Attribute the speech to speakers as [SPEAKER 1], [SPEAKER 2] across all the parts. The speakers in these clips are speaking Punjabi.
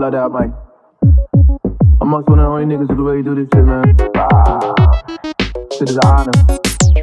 [SPEAKER 1] like that, Mike. I'm also one of the only niggas who the way you do this shit, man. Shit is an honor.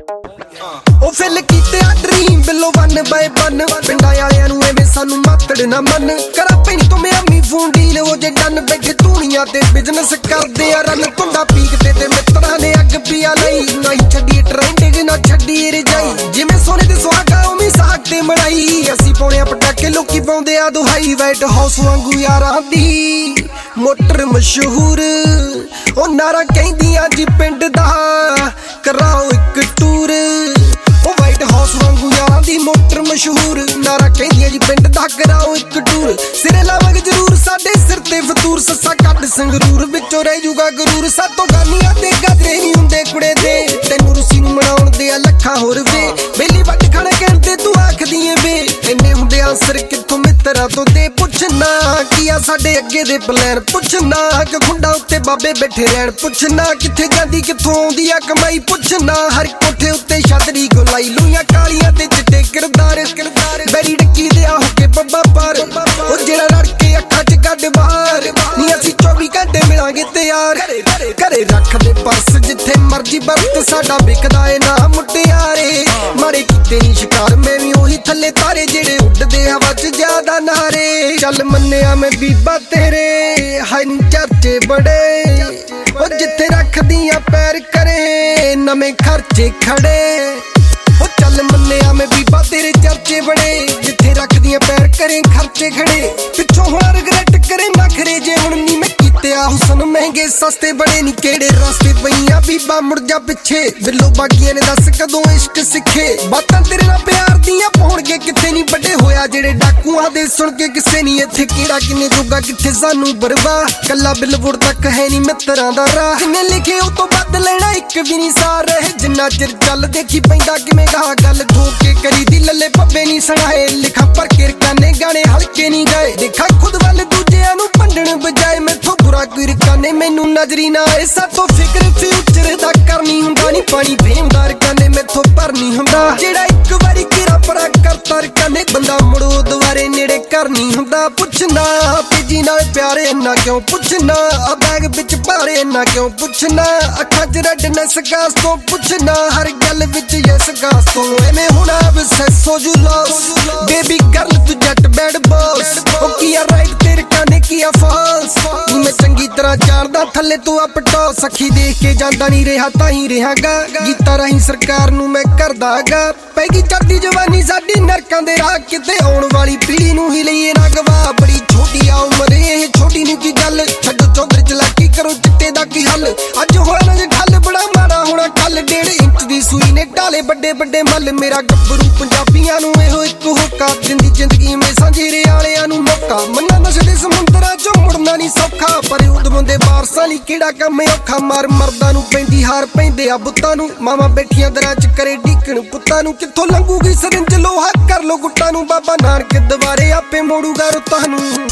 [SPEAKER 2] ਉਹ ਫਿਲ ਕੀਤੇ ਆ ਡ੍ਰੀਮ ਬਿਲੋ 1 ਬਾਏ 1 ਪਿੰਡਾਂ ਵਾਲਿਆਂ ਨੂੰ ਐਵੇਂ ਸਾਨੂੰ ਮਾਤੜ ਨਾ ਮੰਨ ਕਰਾ ਪੈਣੀ ਤੋਂ ਮਿਆਮੀ ਫੋਨ ਡੀਲ ਉਹ ਜੇ ਡਨ ਬੈਠੇ ਧੂਣੀਆਂ ਤੇ ਬਿਜ਼ਨਸ ਕਰਦੇ ਆ ਰਨ ਧੁੰਦਾ ਪੀਕ ਤੇ ਮਿੱਤਰਾਂ ਨੇ ਅੱਗ ਪੀਆ ਲਈ ਨਹੀਂ ਛੱਡੀ ਟ੍ਰੈਂਡਿੰਗ ਨਾ ਛੱਡੀ ਰਜਾਈ ਜਿਵੇਂ ਸੋਨੇ ਤੇ ਸੁਹਾਗਾ ਉਵੇਂ ਸਾਗ ਤੇ ਮੜਾਈ ਅਸੀਂ ਪਾਉਣੇ ਪਟਾਕੇ ਲੋਕੀ ਪਾਉਂਦੇ ਆ ਦੁਹਾਈ ਵਾਈਟ ਹਾਊਸ ਵਾਂਗੂ ਯਾਰਾਂ ਦੀ ਮੋਟਰ ਮਸ਼ਹੂਰ ਉਹ ਨਾਰਾ ਕਹਿੰਦੀਆਂ ਜੀ ਪਿੰਡ ਦਾ ਕਰਾਓ ਇੱਕ ਟੂਰ ਉਹ ਵਾਈਟ ਹਾਊਸ ਵਾਂਗੂ ਯਾਰਾਂ ਦੀ ਮੋਟਰ ਮਸ਼ਹੂਰ ਨਾਰਾ ਕਹਿੰਦੀਆਂ ਜੀ ਪਿੰਡ ਦਾ ਕਰਾਓ ਇੱਕ ਟੂਰ ਸਿਰੇ ਲਾਵਾਂਗੇ ਜ਼ਰੂਰ ਸਾਡੇ ਸਿਰ ਤੇ ਫਤੂਰ ਸੱਸਾ ਕੱਢ ਸੰਗਰੂਰ ਵਿੱਚੋਂ ਰਹਿ ਜੂਗਾ ਗਰੂਰ ਸਾਤੋਂ ਗਾਨੀਆਂ ਤੇ ਗਾਜਰੇ ਨਹੀਂ ਹੁੰਦੇ ਕੁੜੇ ਦੇ ਤੈਨੂੰ ਰੁੱਸੀ ਨੂੰ ਮਨਾਉਣ ਦੇ ਆ ਲੱਖਾਂ ਹੋਰ ਵੇ ਬੇਲੀ ਵੱਟ ਖਾਣਾ ਕਹਿਣ ਤੇ ਤੂੰ ਆਖਦੀ ਏ ਵੇ ਇੰਨੇ ਹੁੰਦੇ ਆਂਸਰ ਕਿੱਥੋਂ ਮਿੱਤਰਾਂ ਤੋਂ ਦੇ ਪੁੱਛਣਾ ਕੀ ਆ ਸਾਡੇ ਅੱਗੇ ਦੇ ਪਲਾਨ ਪੁੱਛਣਾ ਕਿ ਖੁੰਡਾ ਉੱਤੇ ਬਾਬੇ ਬੈਠੇ ਰਹਿਣ ਪੁੱਛਣਾ ਕਿੱਥੇ ਜਾਂਦੀ ਕਿੱਥੋਂ ਆਉਂਦੀ ਆ ਕਮਾਈ ਪੁੱਛਣਾ ਹਰ ਕੋਠੇ ਉੱਤੇ ਛਤਰੀ ਗੋਲਾਈ ਲੂਆਂ ਕਾਲੀਆਂ ਤੇ ਚਿੱਟੇ ਕਿਰਦਾਰ ਬੈਰੀ ਡੱਕੀ ਦੇ ਆ ਕੇ ਬੱਬਾ ਪਰ ਉਹ ਜਿਹੜਾ ਰੜ ਕੇ ਅੱਖਾਂ 'ਚ ਕੱਢ ਬਾਹਰ ਨਹੀਂ ਅਸੀਂ 24 ਘੰਟੇ ਮਿਲਾਂਗੇ ਤੇ ਯਾਰ ਘਰੇ ਰੱਖਦੇ ਪਰਸ ਜਿੱਥੇ ਮਰਜੀ ਵਰਤ ਸਾਡਾ ਵਿਕਦਾ ਏ ਨਾ ਮੁਟਿਆਰੇ ਮਾਰੇ ਕੀਤੇ ਨਹੀਂ ਸ਼ਿਕਾਰ ਮੈਂ ਵੀ ਉਹੀ ਥੱਲੇ ਤਾਰੇ ਜਿਹੜੇ ਉੱਡਦੇ ਹਵਾ 'ਚ ਜ਼ਿਆਦਾ ਨਾਰੇ ਚੱਲ ਮੰਨਿਆ ਮੈਂ ਬੀਬਾ ਤੇਰੇ ਹਾਈ ਨੀ ਚਰਚੇ ਬੜੇ ਉਹ ਜਿੱਥੇ ਰੱਖਦੀਆਂ ਪੈਰ ਕਰੇ ਨਵੇਂ ਖਰਚੇ ਖੜੇ ਉਹ ਚੱਲ ਮੰਨਿਆ ਮੈਂ ਬੀਬਾ ਤੇਰੇ ਚਰਚੇ ਬੜੇ ਜਿੱਥੇ ਰੱਖਦੀਆਂ ਪੈਰ ਕਰੇ ਖਰਚੇ ਖੜੇ ਪਿੱਛੋਂ ਹੁਣ ਰਿਗਰੈਟ ਕਰੇ ਨਖਰੇ ਜੇ ਹੁਣ ਨਹੀਂ ਮੈਂ ਕੀਤੇ ਆ ਹੁਸਨ ਮਹਿੰਗੇ ਸਸਤੇ ਬੜੇ ਨੀ ਕਿਹੜੇ ਰਸਤੇ ਪਈਆਂ ਬੀਬਾ ਮੁੜ ਜਾ ਪਿੱਛੇ ਬਿੱਲੋ ਬਾਗੀਆਂ ਨੇ ਦੱਸ ਕਦੋਂ ਇਸ਼ਕ ਸਿੱਖੇ ਬਾਤਾਂ ਤੇਰੇ ਨਾਲ ਪਿਆਰ ਦੀਆਂ ਪਾਉਣਗੇ ਕਿੱਥੇ ਨਹੀਂ ਵੱਡੇ ਹੋਇਆ ਜਿਹੜੇ ਡਾਕੂਆਂ ਦੇ ਸੁਣ ਕੇ ਕਿਸੇ ਨਹੀਂ ਇੱਥੇ ਕਿਹੜਾ ਕਿੰਨੇ ਜੋਗਾ ਕਿੱਥੇ ਸਾਨੂੰ ਬਰਵਾ ਕੱਲਾ ਬਿਲਵੁਰ ਤੱਕ ਹੈ ਨਹੀਂ ਮਿੱਤਰਾਂ ਦਾ ਰਾਹ ਜਿੰਨੇ ਲਿਖੇ ਉਹ ਤੋਂ ਵੱਧ ਲੈਣਾ ਇੱਕ ਵੀ ਨਹੀਂ ਸਾਰ ਰਹੇ ਜਿੰਨਾ ਚਿਰ ਚੱਲ ਦੇਖੀ ਪੈਂਦਾ ਕਿਵੇਂ ਗਾ ਗੱਲ ਠੋਕ ਕੇ ਕਰੀ ਦੀ ਲੱਲੇ ਪੱਬੇ ਨਹੀਂ ਸੁਣਾਏ ਲਿਖਾ ਪਰ ਕੇ ਰਕਾਨੇ ਗਾਣੇ ਹਲਕੇ ਨਹੀਂ ਗਏ ਦੇਖਾ ਖੁਦ ਵੱਲ ਦੂਜਿਆਂ ਨੂੰ ਭੰਡਣ ਬਜਾਏ ਮੈਥੋਂ ਬੁਰਾ ਕੋਈ ਰਕਾਨੇ ਮੈਨੂੰ ਨਜ਼ਰੀ ਨਾ ਆਏ ਸਾਤੋਂ ਫਿਕਰ ਫਿਊਚਰ ਦਾ ਕਰਨੀ ਹੁੰਦਾ ਨਹੀਂ ਪਾਣੀ ਫੇਮਦਾ ਰਕਾਨੇ ਮੈਥੋਂ ਭਰ ਨਹੀਂ ਹੁੰਦਾ ਜਿਹੜਾ ਇੱਕ ਵਾਰੀ ਕਿਰਾ ਪਰਾ ਕਰਤਾ ਰਕਾਨੇ ਬੰਦਾ ਮੁੜੋ ਦੁਬਾਰੇ ਨੇੜੇ ਕਰ ਨਹੀਂ ਹੁੰਦਾ ਪੁੱਛਣਾ ਤੇਜੀ ਨਾਲ ਪਿਆਰੇ ਇੰਨਾ ਕਿਉਂ ਪੁੱਛਣਾ ਆ ਬੈਗ ਵਿੱਚ ਭਾਰੇ ਇੰਨਾ ਕਿਉਂ ਪੁੱਛਣਾ ਅੱਖਾਂ 'ਚ ਰੈਡਨੈਸ ਗਾਸ ਤੋਂ ਪੁੱਛਣਾ ਹਰ ਗੱਲ ਵਿੱਚ ਯੈਸ ਗਾਸ ਤੋਂ ਐਵੇਂ ਹੁਣ ਅਬਸੈਸ ਹੋ ਜੂ ਲੌਸ ਬੇਬੀ ਗਰਲ ਤੂੰ ਜੱਟ ਬੈਡ ਬੌਸ ਉਹ ਕੀ ਆ ਰਾਈਟ ਤੇ ਰਕਾਨੇ ਕੀ ਆ ਫਾਲਸ ਨੀ ਮੈਂ ਚੰਗੀ ਤਰ੍ਹਾਂ ਜਾਣਦਾ ਥੱਲੇ ਤੂੰ ਅਪ ਟੌਪ ਸਖੀ ਦੇਖ ਕੇ ਜਾਂਦਾ ਨਹੀਂ ਰਿਹਾ ਤਾਂ ਹੀ ਰਹਾਂਗਾ ਗੀਤਾਂ ਰਾਹੀਂ ਸਰਕਾਰ ਨੂੰ ਮੈਂ ਕਰਦਾਗਾ ਪੈਗੀ ਚੜਦੀ ਜਵਾਨੀ ਸਾਡੀ ਨਰਕਾਂ ਦੇ ਰਾਹ ਕਿਤੇ ਆਉਣ ਵਾਲੀ ਪੀੜ੍ਹੀ ਨੂੰ ਹੀ ਲਈਏ ਨਾ ਗਵਾ ਬੜੀ ਛੋਟੀ ਆ ਉਮਰ ਇਹ ਛੋਟੀ ਨੂੰ ਕੀ ਗੱਲ ਛੱਡੋ ਚੌਧਰ ਚਲਾਕੀ ਕਰੋ ਚਿੱਟੇ ਦਾ ਕੀ ਹੱਲ ਅੱਜ ਹੋਣਾ ਜੇ ਠੱਲ ਬੜਾ ਮਾੜਾ ਹੋਣਾ ਕੱਲ 1.5 ਇੰਚ ਦੀ ਸੂਈ ਨੇ ਢਾਲੇ ਵੱਡੇ ਵੱਡੇ ਮੱਲ ਮੇਰਾ ਗੱਭਰੂ ਪੰਜਾਬੀਆਂ ਨੂੰ ਇਹੋ ਇੱਕ ਹੋਕਾ ਦਿੰਦੀ ਜ਼ਿੰਦਗੀ ਮੈਂ ਸਾਂਝੇ ਵਾਲਿਆਂ ਨੂੰ ਮੌਕਾ ਮੰਨਾ ਨਸ਼ੇ ਦੇ ਸਮੁੰਦਰਾਂ 'ਚੋਂ ਮੁੜਨਾ ਨਹੀਂ ਸੌਖਾ ਪਰ ਉਦਮੋਂ ਦੇ ਬਾਰਸਾਂ ਲਈ ਕਿਹੜਾ ਕੰਮ ਔਖਾ ਮਾਰ ਮਰਦਾਂ ਨੂੰ ਪੈਂਦੀ ਹਾਰ ਪੈਂਦੇ ਆ ਬੁੱਤਾਂ ਨੂੰ ਮਾਵਾਂ ਬੈਠੀਆਂ ਦਰਾਂ 'ਚ ਕਰੇ ਢੀਕਣ ਪੁੱਤਾਂ ਨੂੰ ਕਿੱਥੋਂ ਲੰਘੂਗੀ ਸਰਿੰਜ ਲੋਹਾ ਕਰ ਲੋ ਗੁੱਟਾਂ ਨੂੰ ਬਾਬਾ ਨਾਨਕ ਦੁਬਾਰੇ ਆਪੇ ਮੋੜੂਗਾ ਰੁੱਤਾਂ ਨੂੰ